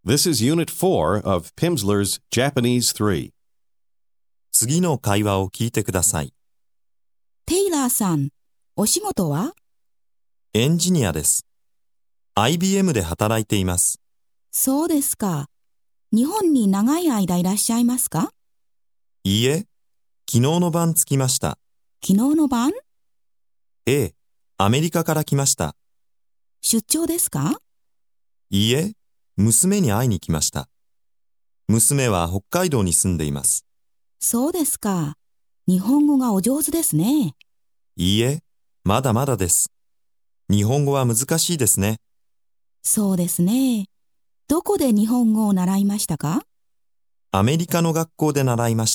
This is Unit 4 of Pimsleur's Japanese 3. 次の会話を聞いてください。 テイラーさん、お仕事は？ エンジニアです。IBM で働いています。 そうですか。日本に長い間いらっしゃいますか？ いいえ、昨日の晩着きました。 昨日の晩？ ええ、アメリカから来ました。 出張ですか？ いいえ、娘に会いに来ました。娘は北海道に住んでいます。 そうですか。日本語がお上手ですね。 いいえ、まだまだです。日本語は難しいですね。 そうですね。どこで日本語を習いましたか？ アメリカの学校で習いました。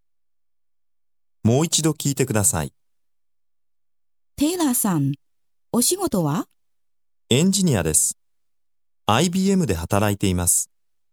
もう一度聞いてください。 テイラーさん、お仕事は？ エンジニアです。IBM で働いています。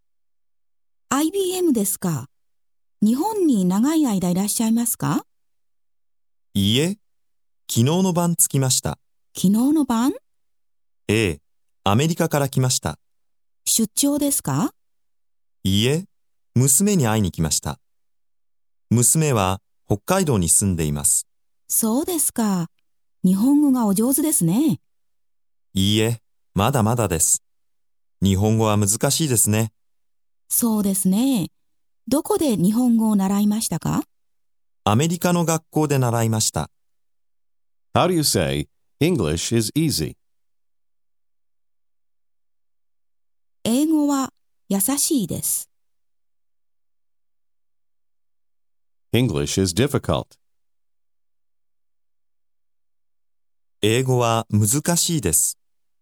IBM ですか。日本に長い間いらっしゃいますか？ いいえ、昨日の晩着きました。 昨日の晩？ ええ、アメリカから来ました。 出張ですか？ いいえ、娘に会いに来ました。娘は北海道に住んでいます。 そうですか。日本語がお上手ですね。 いいえ、まだまだです。日本語は難しいですね。 そうですね。どこで日本語を習いましたか？ アメリカの学校で習いました。 How do you say, English is easy? 英語は優しいです。 English is difficult. 英語は難しいです。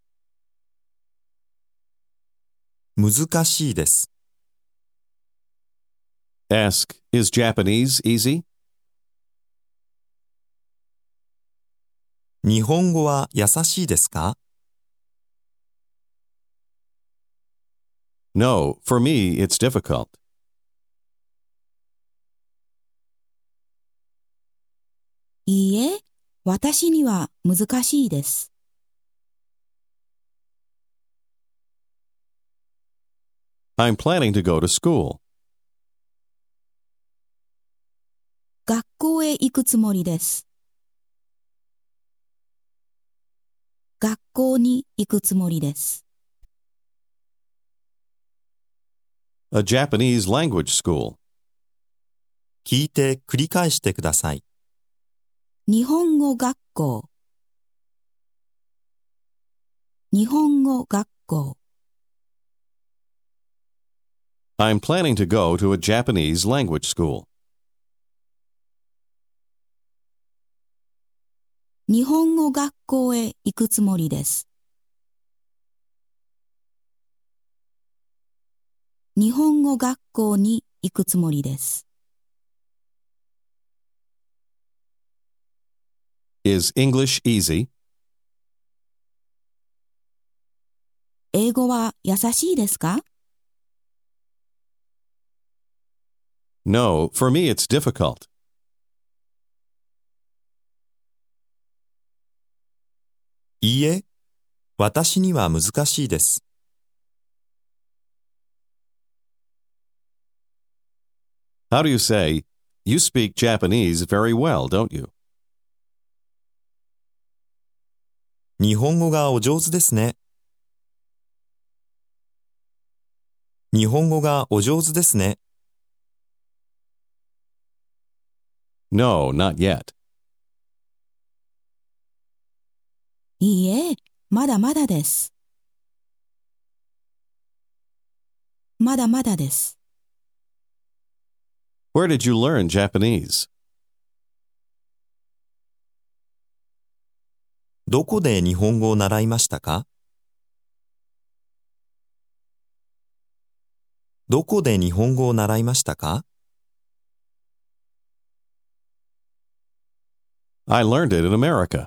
難しいです。 Ask, is Japanese easy? 日本語は優しいですか？ No, for me it's difficult. いいえ、私には難しいです。 I'm planning to go to school. 学校へ行くつもりです。学校に行くつもりです。 A Japanese language school. 聞いて繰り返してください。 日本語学校。日本語学校。 I'm planning to go to a Japanese language school. 日本語学校へ行くつもりです。日本語学校に行くつもりです。 Is English easy? 英語は優しいですか？ No, for me it's difficult. いいえ、私には難しいです。 How do you say, you speak Japanese very well, don't you? 日本語がお上手ですね。日本語がお上手ですね。 No, not yet. いいえ、まだまだです。まだまだです。 Where did you learn Japanese? どこで日本語を習いましたか？どこで日本語を習いましたか？ I learned it in America.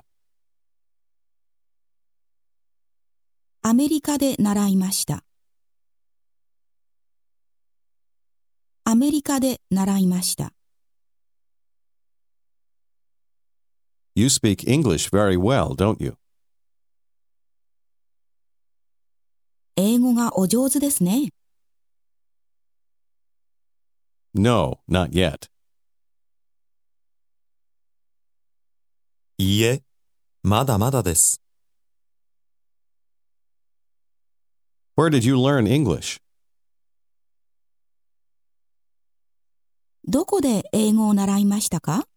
アメリカで習いました。アメリカで習いました。 You speak English very well, don't you? 英語がお上手ですね。 No, not yet. いいえ、まだまだです。 Where did you learn English? どこで英語を習いましたか？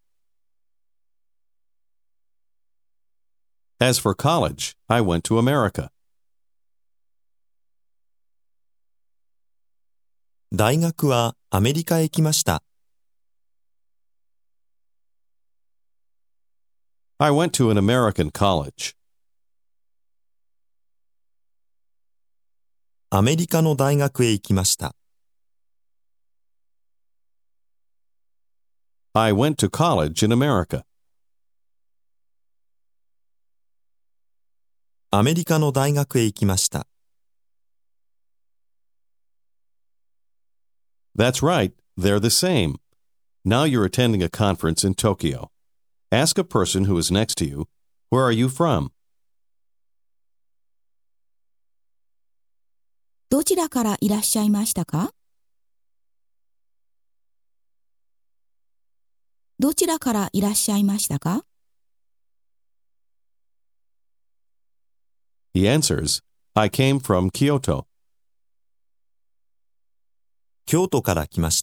As for college, I went to America. 大学はアメリカへ行きました。 I went to an American college. アメリカの大学へ行きました。 I went to college in America. アメリカの大学へ行きました。 That's right, they're the same. Now you're attending a conference in Tokyo. Ask a person who is next to you, where are you from? どちらからいらっしゃいましたか？どちらからいらっしゃいましたか？ He answers, I came from Kyoto. 京都から来ました。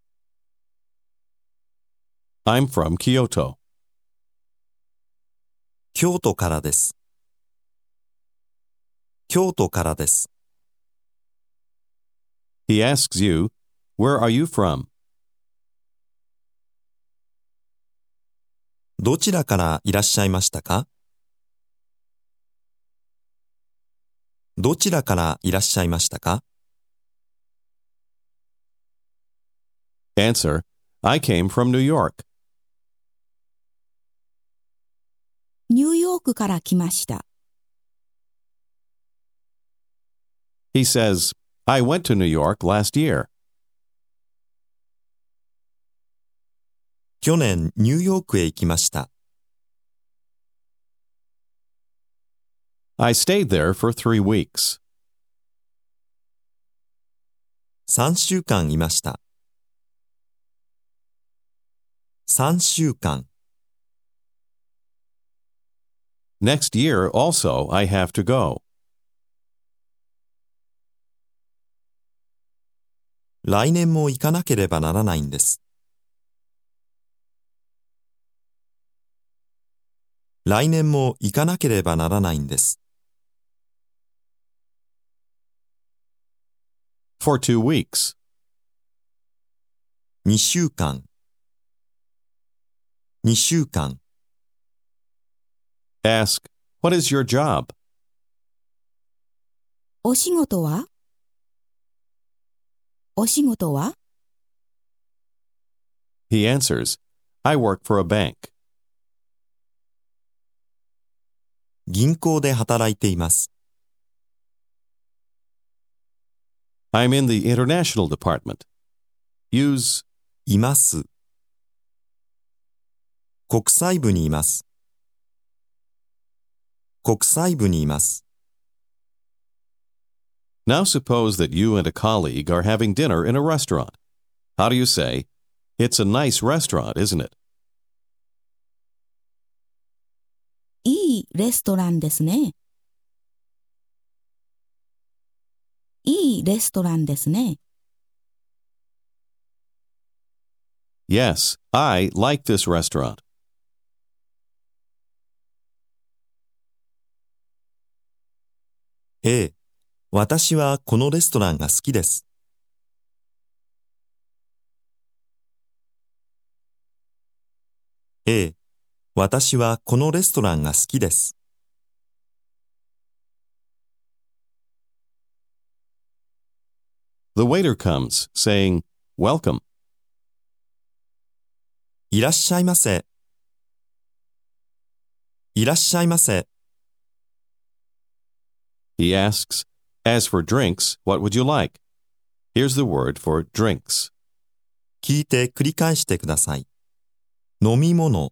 I'm from Kyoto. 京都からです。京都からです。 He asks you, where are you from? どちらからいらっしゃいましたか？どちらからいらっしゃいましたか？ Answer, I came from New York. ニューヨークから来ました。 He says, I went to New York last year. 去年ニューヨークへ行きました。 I stayed there for 3 weeks. 3週間いました。3週間。 Next year also I have to go. 来年も行かなければならないんです。来年も行かなければならないんです。 For 2 weeks. 2週間。2週間。 Ask, what is your job? お仕事は？お仕事は？ He answers, I work for a bank. 銀行で働いています。 I'm in the international department. Use います。国際部にいます。国際部にいます。 Now suppose that you and a colleague are having dinner in a restaurant. How do you say, it's a nice restaurant, isn't it? いいレストランですね。いいレストランですね。 Yes, I like this restaurant. ええ、私はこのレストランが好きです。ええ、私はこのレストランが好きです。 The waiter comes, saying, Welcome. いらっしゃいませ。いらっしゃいませ。 He asks, As for drinks, what would you like? Here's the word for drinks. 聞いて繰り返してください。飲み物、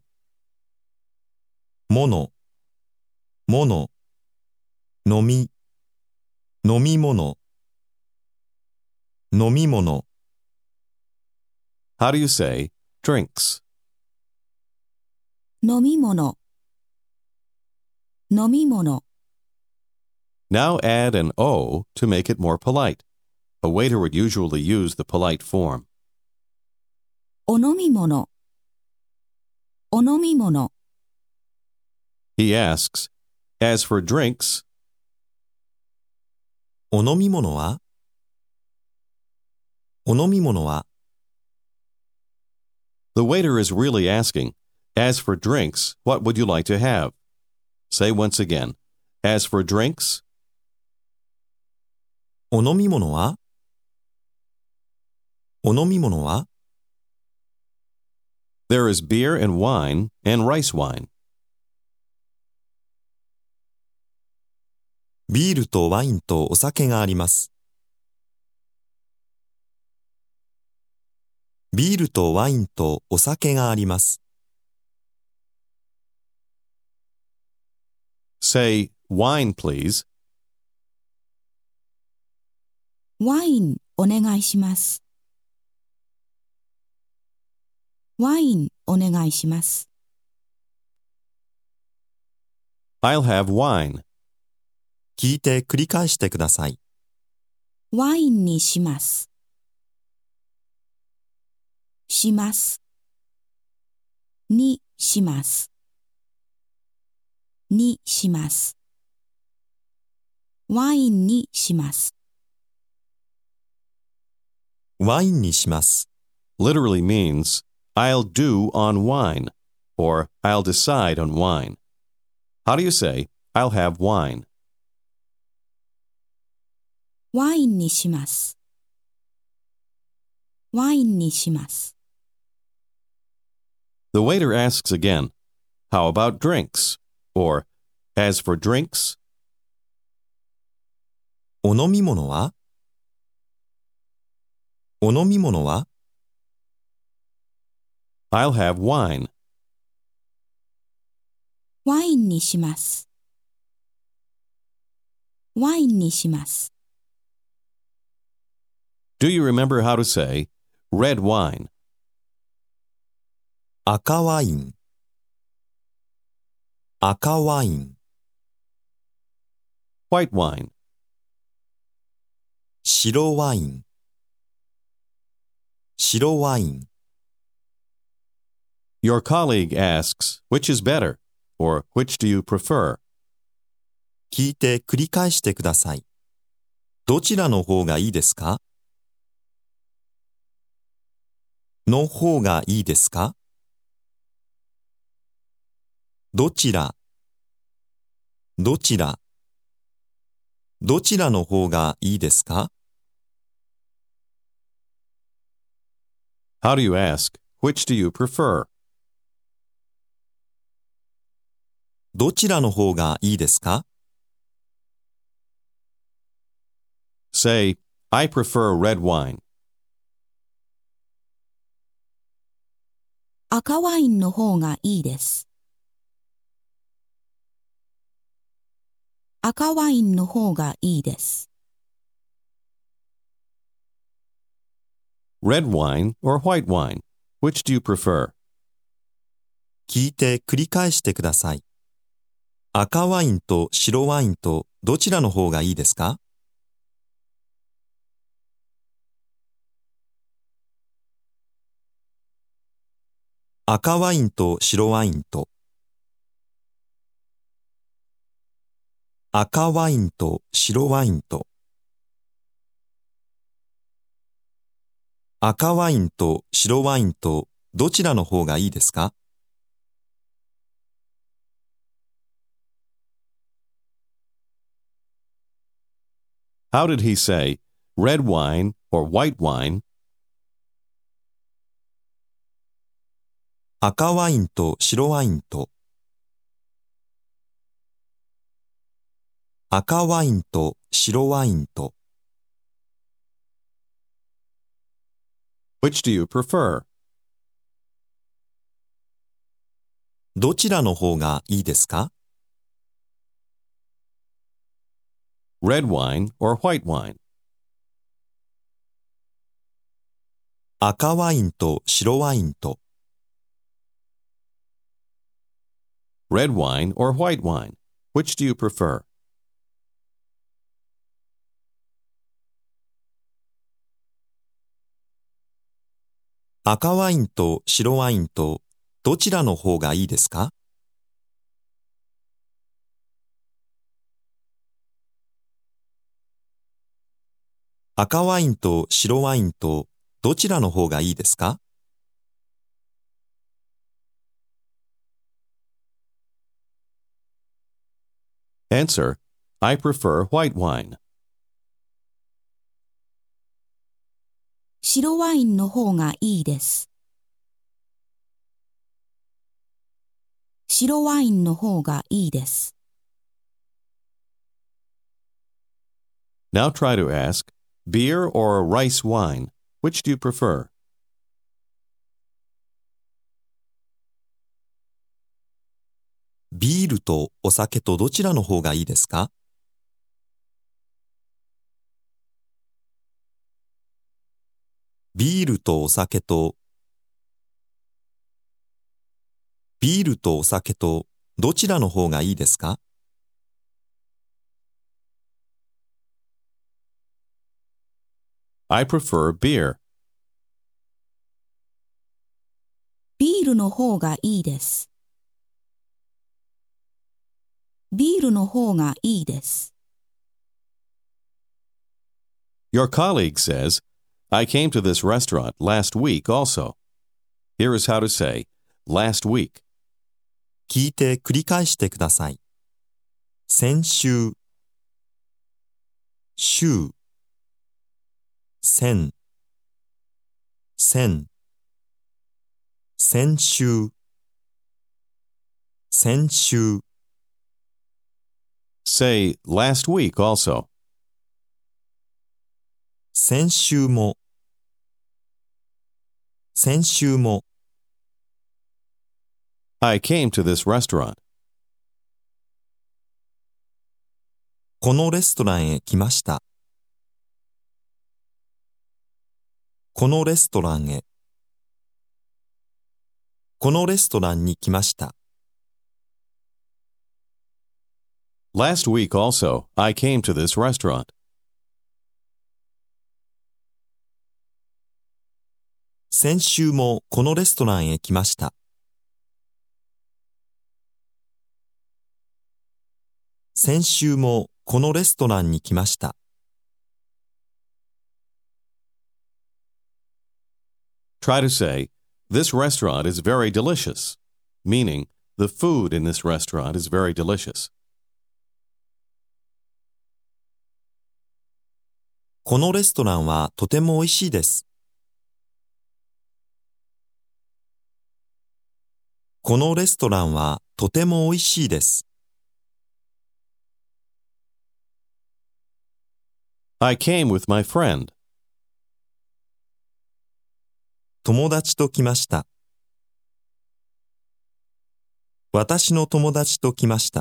もの、もの、飲み、飲み物、飲み物。 How do you say drinks? 飲み物、飲み物。 Now add an O to make it more polite. A waiter would usually use the polite form. お飲み物、お飲み物。 He asks, as for drinks, お飲み物は？お飲み物は？ the waiter is really asking, as for drinks, what would you like to have? Say once again, as for drinks, お飲み物は？お飲み物は？ there is beer and wine and rice wine. ビールとワインとお酒があります。ビールとワインとお酒があります。 Say, wine please. ワインお願いします。ワインお願いします。 I'll have wine. 聞いて繰り返してください。 ワインにします。します。にします。にします。ワインにします。 ワインにします。 Literally means, I'll do on wine, or I'll decide on wine. How do you say, I'll have wine? ワインにします。ワインにします。 The waiter asks again, how about drinks? Or, as for drinks, お飲み物は？お飲み物は？ I'll have wine. ワインにします。ワインにします。 Do you remember how to say, red wine? 赤ワイン。赤ワイン。 White wine. 白ワイン。白ワイン。 Your colleague asks, which is better? Or which do you prefer? 聞いて繰り返してください。どちらの方がいいですか？の方がいいですか？どちら、どちら、どちらの方がいいですか？ How do you ask, which do you prefer? どちらの方がいいですか？ Say, I prefer red wine. 赤ワインの方がいいです。赤ワインの方がいいです。 Red wine or white wine? Which do you prefer? 聞いて繰り返してください。赤ワインと白ワインとどちらの方がいいですか？赤ワインと白ワインと赤ワインと白ワインと赤ワインと白ワインとどちらの方がいいですか？ How did he say, red wine or white wine? 赤ワインと白ワインと赤ワインと白ワインと Which do you prefer? どちらの方がいいですか？ Red wine or white wine? 赤ワインと白ワインと Red wine or white wine? Which do you prefer? 赤ワインと白ワインとどちらの方がいいですか？赤ワインと白ワインとどちらの方がいいですか？ Answer: I prefer white wine. 白ワインの方がいいです。白ワインの方がいいです。 Now try to ask, beer or rice wine? Which do you prefer? ビールとお酒とどちらの方がいいですか？ビールとお酒とお酒とどちらの方がいいですか？ I prefer beer. ビールの方がいいです。ビールの方がいいです。 Your colleague says, I came to this restaurant last week also. Here is how to say, last week. 聞いて繰り返してください。先週、週、先週、先週。 Say, last week also. 先週も、先週も。 I came to this restaurant. このレストランへ来ました。このレストランへ。このレストランに来ました。 Last week also, I came to this restaurant. 先週もこのレストランへ来ました。先週もこのレストランに来ました。 Try to say, this restaurant is very delicious, meaning, the food in this restaurant is very delicious. このレストランはとても美味しいです。このレストランはとても美味しいです。 I came with my friend. 友達と来ました。私の友達と来ました。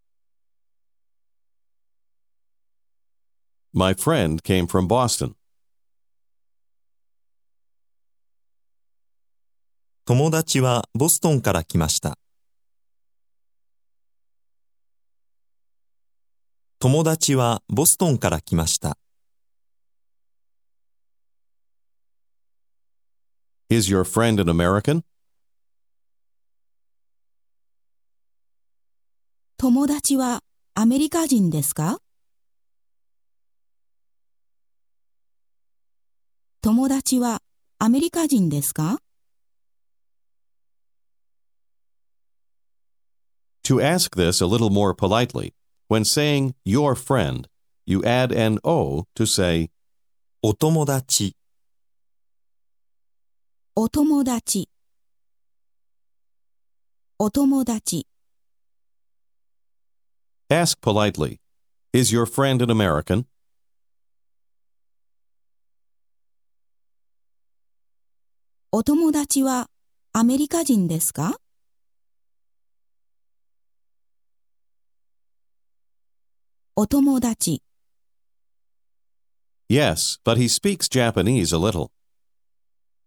My friend came from Boston. 友達はボストンから来ました。友達はボストンから来ました。 Is your friend an American? 友達はアメリカ人ですか？友達はアメリカ人ですか？ To ask this a little more politely, when saying your friend, you add an O to say, お友達、 お友達、お友達。 ask politely, is your friend an American? お友達はアメリカ人ですか？お友達。 Yes, but he speaks Japanese a little.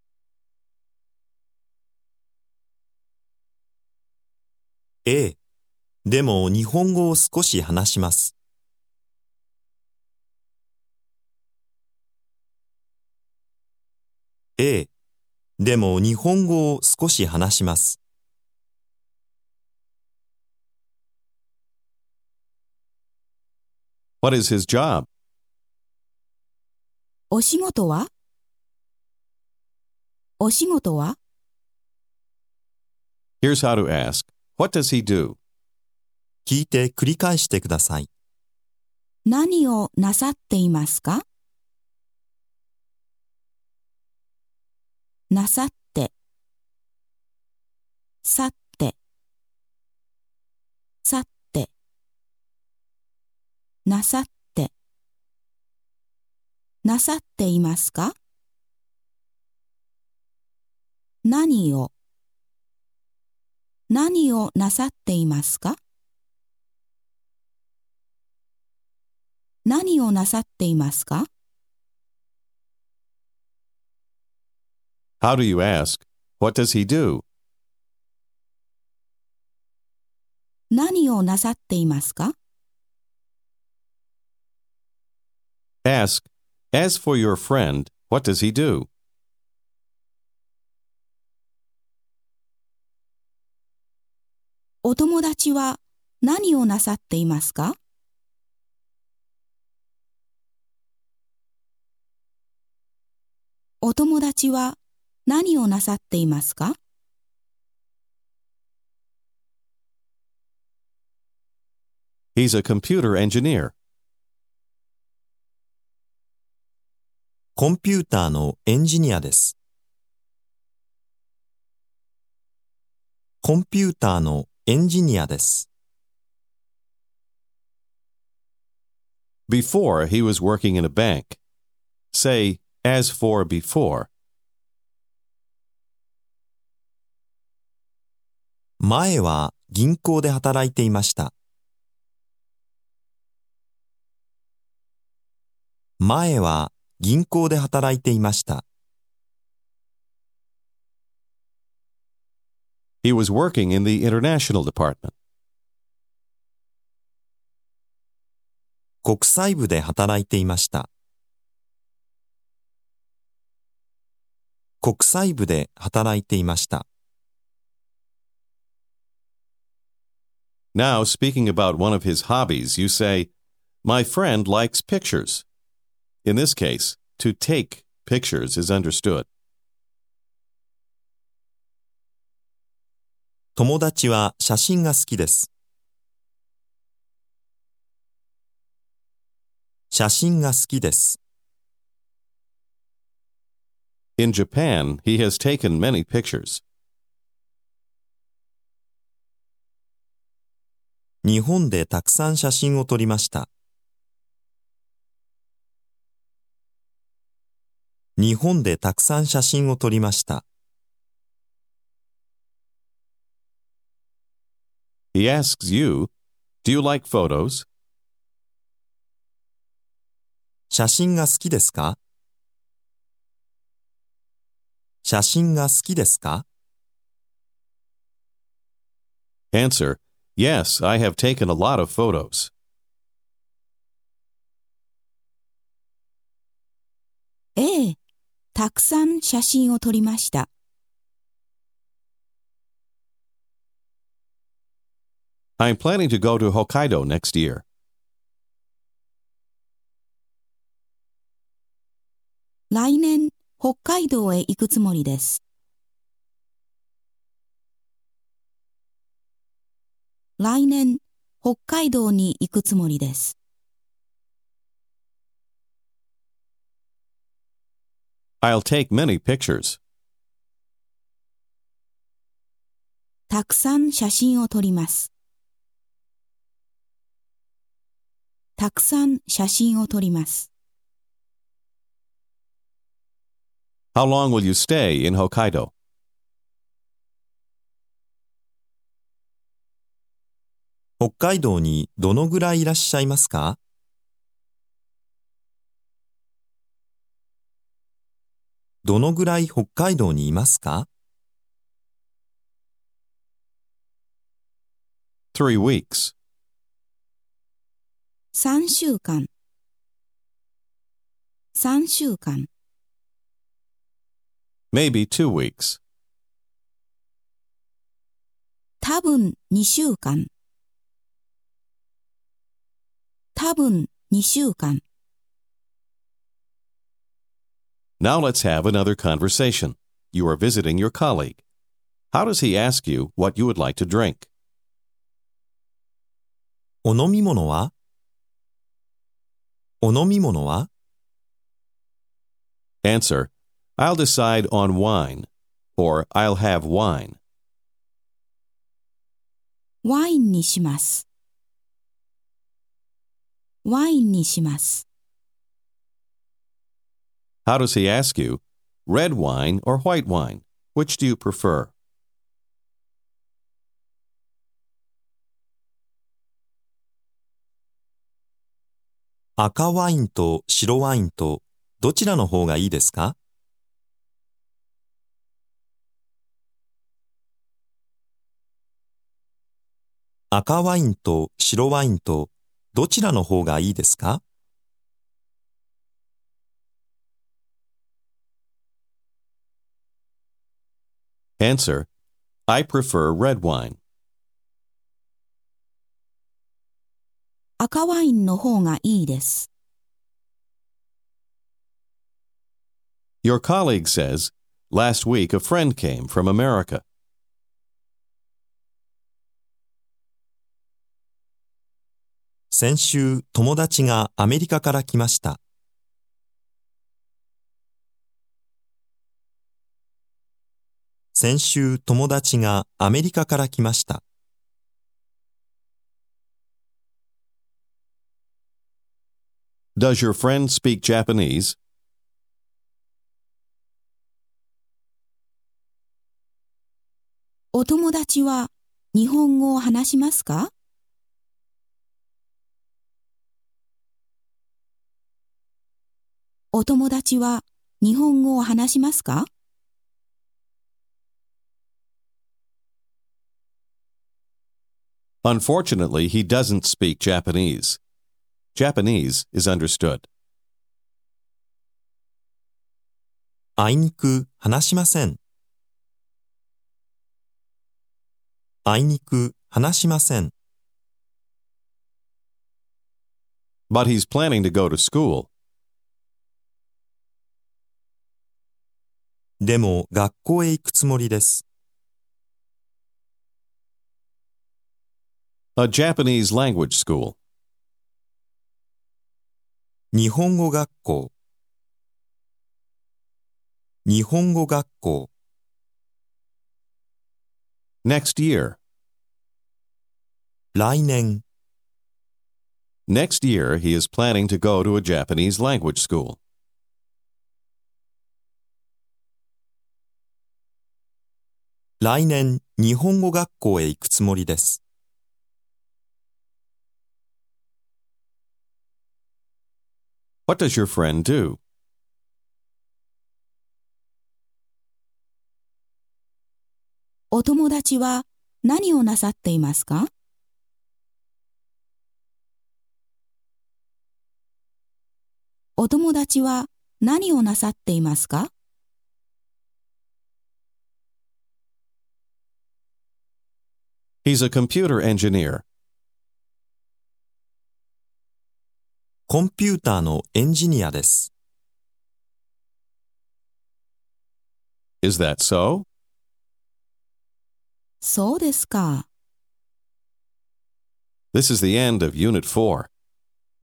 ええ、でも日本語を少し話します。ええ、でも日本語を少し話します。 What is his job? お仕事は？お仕事は？ Here's how to ask. What does he do? 聞いて繰り返してください。 何をなさっていますか？なさって、さって、さって、なさって、なさっていますか？何をなさっていますか？何をなさっていますか？ How do you ask? What does he do? 何をなさっていますか？ Ask, as for your friend, what does he do? お友達は何をなさっていますか？お友達は何をなさっていますか？ He's a computer engineer. コンピューターのエンジニアです。コンピューターのエンジニアです。 Before, he was working in a bank. Say, as for before. 前は銀行で働いていました。前は銀行で働いていました。 He was working in the international department. 国際部で働いていました。国際部で働いていました。 Now, speaking about one of his hobbies, you say, My friend likes pictures. In this case, to take pictures is understood. 友達は写真が好きです。写真が好きです。 In Japan, he has taken many pictures. 日本でたくさん写真を撮りました。日本でたくさん写真を撮りました。 He asks you, Do you like photos? 写真が好きですか？写真が好きですか？ Answer, Yes, I have taken a lot of photos. ええ、たくさん写真を撮りました。 I'm planning to go to Hokkaido next year. 来年、北海道へ行くつもりです。来年、北海道に行くつもりです。 I'll take many pictures. たくさん写真を撮ります。たくさん写真を撮ります。 How long will you stay in Hokkaido? 北海道にどのぐらいいらっしゃいますか？どのぐらい北海道にいますか？ 3 weeks. 3週間。3週間。 Maybe 2 weeks. 多分2週間。多分2週間。 Now let's have another conversation. You are visiting your colleague. How does he ask you what you would like to drink? お飲み物は？お飲み物は？ Answer, I'll decide on wine, or I'll have wine. ワインにします。ワインにします。 How does he ask you? Red wine or white wine? Which do you prefer? 赤ワインと白ワインとどちらの方がいいですか？赤ワインと白ワインとどちらの方がいいですか？ Answer, I prefer red wine. 赤ワインの方がいいです。 Your colleague says, last week a friend came from America. 先週友達がアメリカから来ました。先週友達がアメリカから来ました。 Does your friend speak Japanese? お友達は日本語を話しますか？お友達は日本語を話しますか？ Unfortunately, he doesn't speak Japanese. Japanese is understood. あいにく話しません。あいにく話しません。 But he's planning to go to school. でも学校へ行くつもりです。 A Japanese language school. 日本語学校。日本語学校。 Next year. 来年。 Next year, he is planning to go to a Japanese language school. 来年日本語学校へ行くつもりです。 What does your friend do? お友達は何をなさっていますか？お友達は何をなさっていますか？ He's a computer engineer. コンピューターのエンジニアです。 Is that so? そうですか。 This is the end of Unit 4.